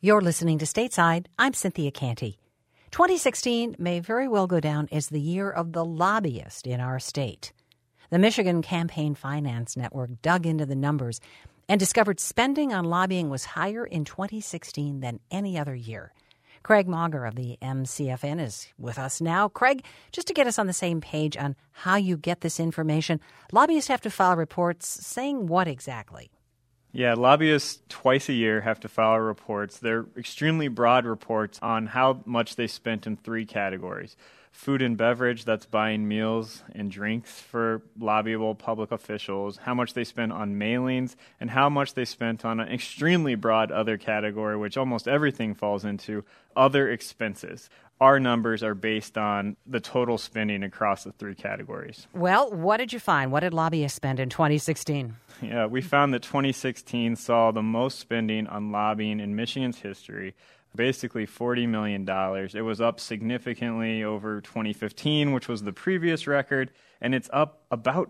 You're listening to Stateside. I'm Cynthia Canty. 2016 may very well go down as the year of the lobbyist in our state. The Michigan Campaign Finance Network dug into the numbers and discovered spending on lobbying was higher in 2016 than any other year. Craig Mauger of the MCFN is with us now. Craig, just to get us on the same page on how you get this information, lobbyists have to file reports saying what exactly? Yeah, lobbyists twice a year have to file reports. They're extremely broad reports on how much they spent in three categories. Food and beverage, that's buying meals and drinks for lobbyable public officials, how much they spent on mailings, and how much they spent on an extremely broad other category, which almost everything falls into, other expenses. Our numbers are based on the total spending across the three categories. Well, what did you find? What did lobbyists spend in 2016? Yeah, we found that 2016 saw the most spending on lobbying in Michigan's history, basically $40 million. It was up significantly over 2015, which was the previous record, and it's up about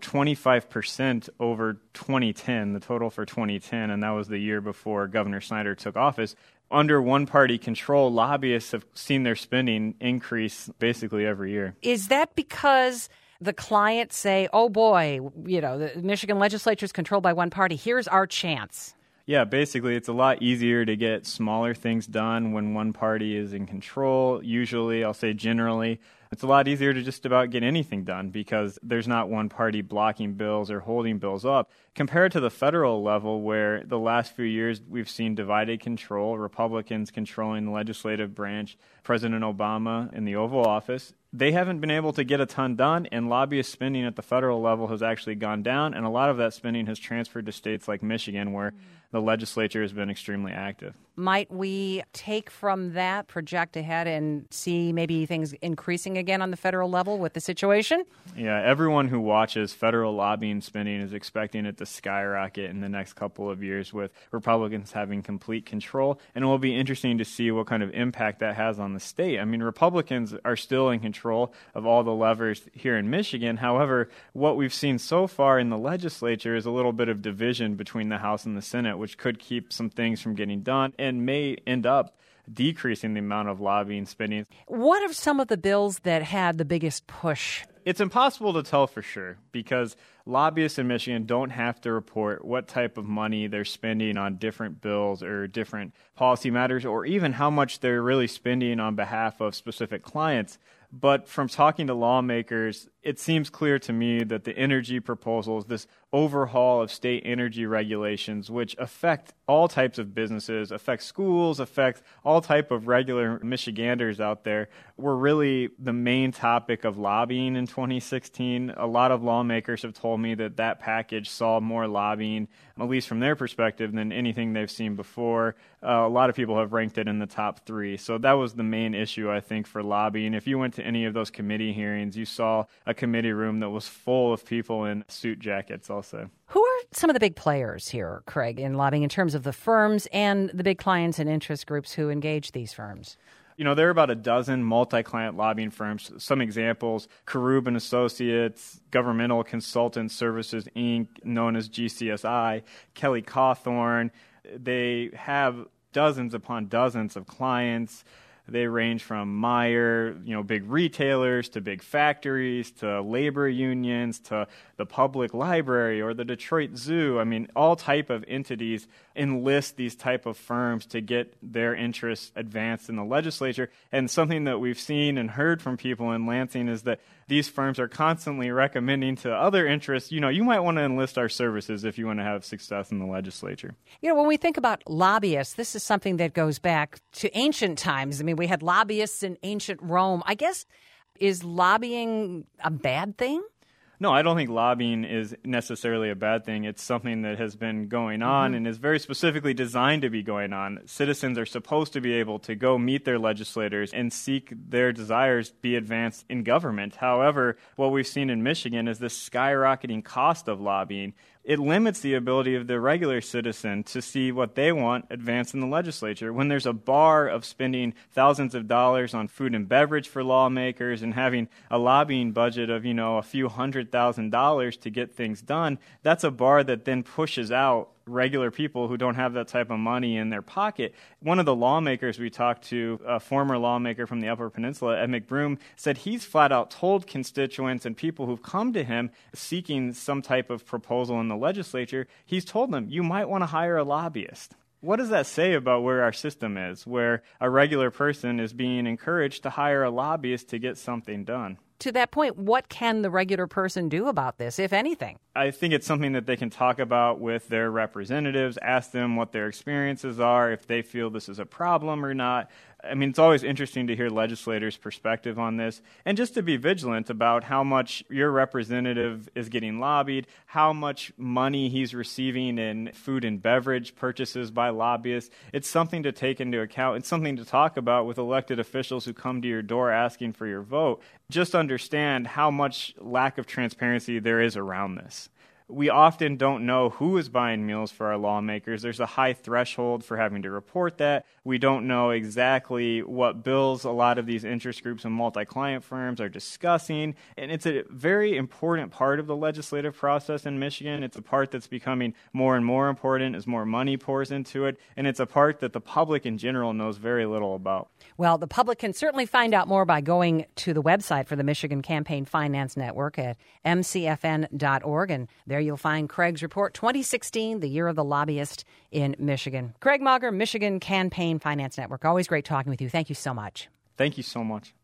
25% over 2010, the total for 2010, and that was the year before Governor Snyder took office. Under one-party control, lobbyists have seen their spending increase basically every year. Is that because the clients say, oh boy, the Michigan legislature is controlled by one party, here's our chance? Yeah, basically, it's a lot easier to get smaller things done when one party is in control. Usually, I'll say generally, it's a lot easier to just about get anything done because there's not one party blocking bills or holding bills up. Compared to the federal level, where the last few years we've seen divided control, Republicans controlling the legislative branch, President Obama in the Oval Office, they haven't been able to get a ton done, and lobbyist spending at the federal level has actually gone down, and a lot of that spending has transferred to states like Michigan, where the legislature has been extremely active. Might we take from that, project ahead, and see maybe things increasing again on the federal level with the situation? Yeah, everyone who watches federal lobbying spending is expecting it to skyrocket in the next couple of years with Republicans having complete control, and it will be interesting to see what kind of impact that has on the state. I mean, Republicans are still in control of all the levers here in Michigan. However, what we've seen so far in the legislature is a little bit of division between the House and the Senate, which could keep some things from getting done and may end up decreasing the amount of lobbying spending. What are some of the bills that had the biggest push? It's impossible to tell for sure because lobbyists in Michigan don't have to report what type of money they're spending on different bills or different policy matters or even how much they're really spending on behalf of specific clients. But from talking to lawmakers, it seems clear to me that the energy proposals, this overhaul of state energy regulations, which affect all types of businesses, affect schools, affect all type of regular Michiganders out there, were really the main topic of lobbying in 2016. A lot of lawmakers have told me that that package saw more lobbying, at least from their perspective, than anything they've seen before. A lot of people have ranked it in the top three. So that was the main issue, I think, for lobbying. If you went to any of those committee hearings, you saw a committee room that was full of people in suit jackets, I'll say. Who are some of the big players here, Craig, in lobbying in terms of the firms and the big clients and interest groups who engage these firms? There are about a dozen multi-client lobbying firms. Some examples, Karub and Associates, Governmental Consultant Services, Inc., known as GCSI, Kelly Cawthorn. They have dozens upon dozens of clients. They range from Meijer, big retailers, to big factories, to labor unions, to the public library or the Detroit Zoo. I mean, all type of entities enlist these type of firms to get their interests advanced in the legislature. And something that we've seen and heard from people in Lansing is that these firms are constantly recommending to other interests, you might want to enlist our services if you want to have success in the legislature. When we think about lobbyists, this is something that goes back to ancient times. I mean, we had lobbyists in ancient Rome. I guess, is lobbying a bad thing? No, I don't think lobbying is necessarily a bad thing. It's something that has been going on and is very specifically designed to be going on. Citizens are supposed to be able to go meet their legislators and seek their desires be advanced in government. However, what we've seen in Michigan is this skyrocketing cost of lobbying. It limits the ability of the regular citizen to see what they want advanced in the legislature. When there's a bar of spending thousands of dollars on food and beverage for lawmakers and having a lobbying budget of, a few $100,000 to get things done, that's a bar that then pushes out regular people who don't have that type of money in their pocket. One of the lawmakers we talked to, a former lawmaker from the Upper Peninsula, Ed McBroom, said he's flat out told constituents and people who've come to him seeking some type of proposal in the legislature, he's told them, you might want to hire a lobbyist. What does that say about where our system is, where a regular person is being encouraged to hire a lobbyist to get something done? To that point, what can the regular person do about this, if anything? I think it's something that they can talk about with their representatives, ask them what their experiences are, if they feel this is a problem or not. I mean, it's always interesting to hear legislators' perspective on this, and just to be vigilant about how much your representative is getting lobbied, how much money he's receiving in food and beverage purchases by lobbyists. It's something to take into account. It's something to talk about with elected officials who come to your door asking for your vote. Just understand how much lack of transparency there is around this. We often don't know who is buying meals for our lawmakers. There's a high threshold for having to report that. We don't know exactly what bills a lot of these interest groups and multi-client firms are discussing. And it's a very important part of the legislative process in Michigan. It's a part that's becoming more and more important as more money pours into it. And it's a part that the public in general knows very little about. Well, the public can certainly find out more by going to the website for the Michigan Campaign Finance Network at mcfn.org. And there you'll find Craig's report, 2016, the year of the lobbyist in Michigan. Craig Mauger, Michigan Campaign Finance Network. Always great talking with you. Thank you so much. Thank you so much.